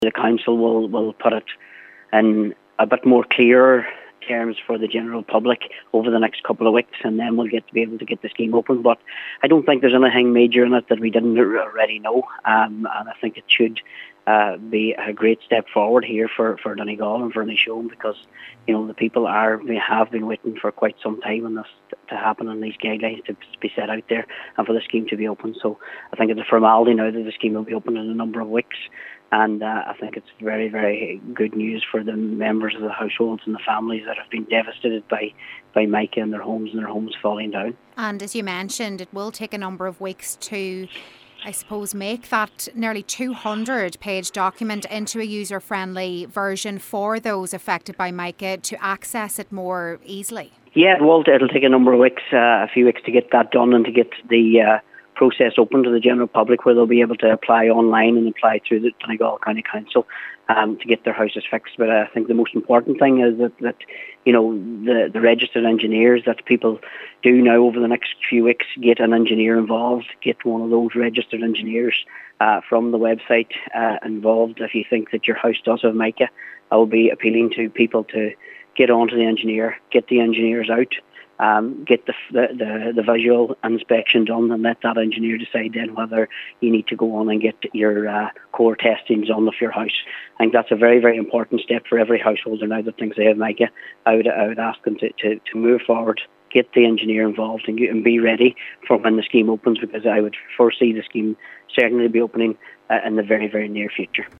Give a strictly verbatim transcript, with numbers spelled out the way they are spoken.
The council will, will put it in a bit more clearer terms for the general public over the next couple of weeks, and then we'll get to be able to get the scheme open. But I don't think there's anything major in it that we didn't already know, um, and I think it should uh, be a great step forward here for, for Donegal and for Inishowen, because you know the people are we have been waiting for quite some time on this to happen, and these guidelines to be set out there and for the scheme to be open. So I think it's a formality now that the scheme will be open in a number of weeks. And uh, I think it's very, very good news for the members of the households and the families that have been devastated by, by Micah and their homes and their homes falling down. And as you mentioned, it will take a number of weeks to, I suppose, make that nearly two hundred page document into a user-friendly version for those affected by Micah to access it more easily. Yeah, it will. It'll take a number of weeks, uh, a few weeks to get that done and to get the Uh, process open to the general public, where they'll be able to apply online and apply through the Donegal County Council um, to get their houses fixed. But I think the most important thing is that, that you know, the, the registered engineers that people do now over the next few weeks get an engineer involved, get one of those registered engineers uh, from the website uh, involved. If you think that your house does have Micah, I will be appealing to people to get onto the engineer, get the engineers out, Um, get the, the the visual inspection done, and let that engineer decide then whether you need to go on and get your uh, core testings done of your house. I think that's a very, very important step for every householder now that thinks they have Micah. I would, I would ask them to, to, to move forward, get the engineer involved, and, and be ready for when the scheme opens, because I would foresee the scheme certainly be opening uh, in the very, very near future.